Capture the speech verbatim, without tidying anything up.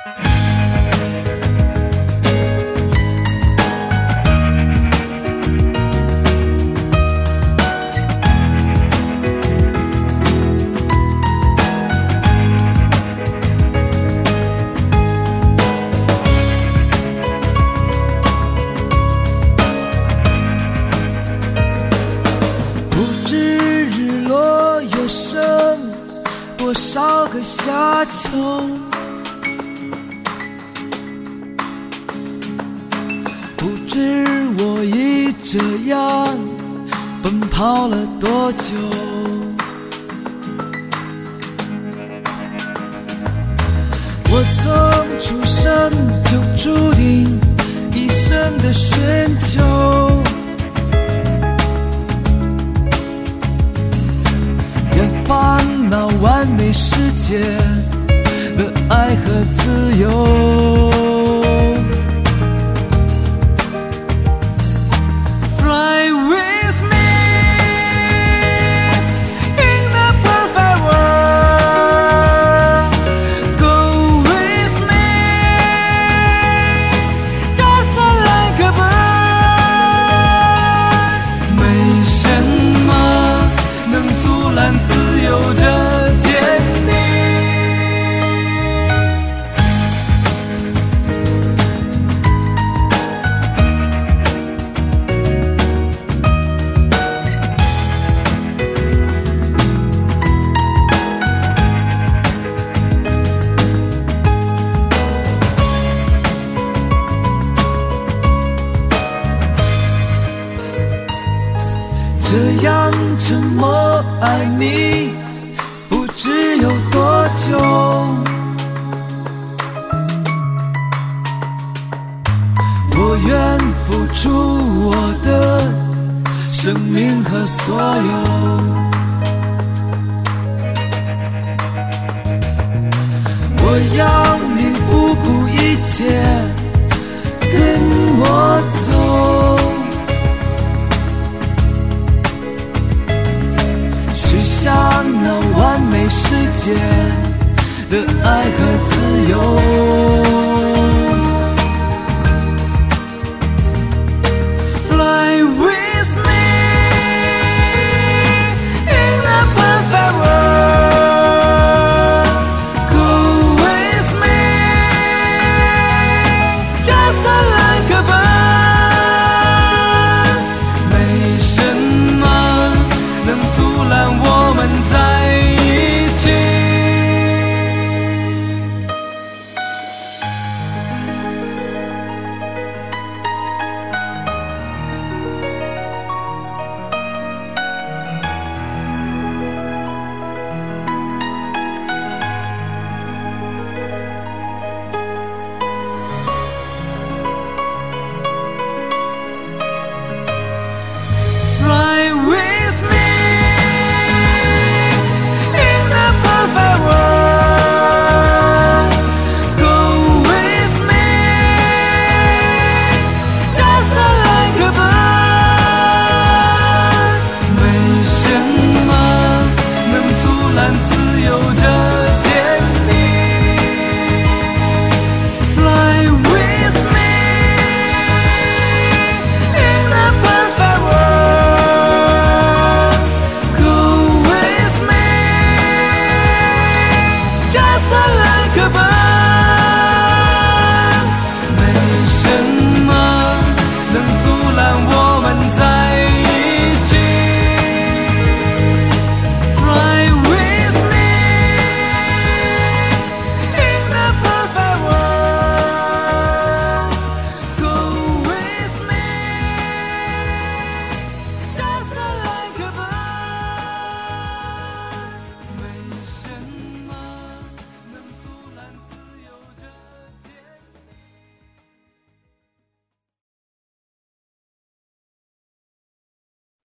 多少个夏秋，不知我已这样奔跑了多久。我从出生就注定一生的寻求，烦恼完美世界的爱和自由。 Fly with me in the perfect world. Go with me just like a bird. 没什么能阻拦自有着坚定，这样沉默爱你。 不知有多久，我愿付出我的生命和所有。我要你不顾一切跟我走。 向那完美世界的爱和自由。